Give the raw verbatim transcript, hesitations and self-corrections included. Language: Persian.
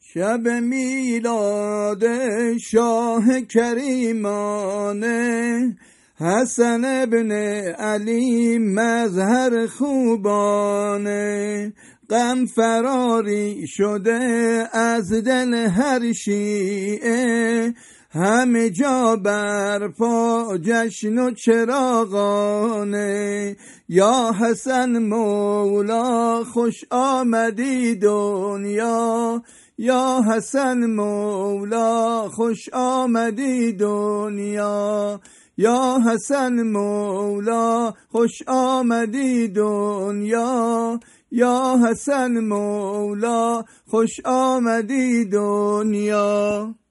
شب میلاد شاه کریمانه، حسن ابن علی مظهر خوبانه. غم فراری شده از دل هر شیعه، همه جا برپا جشن و چراغانه. یا حسن مولا خوش آمدی دنیا، یا حسن مولا خوش آمدی دنیا، یا حسن مولا خوش آمدی دنیا، یا حسن مولا خوش آمدی دنیا.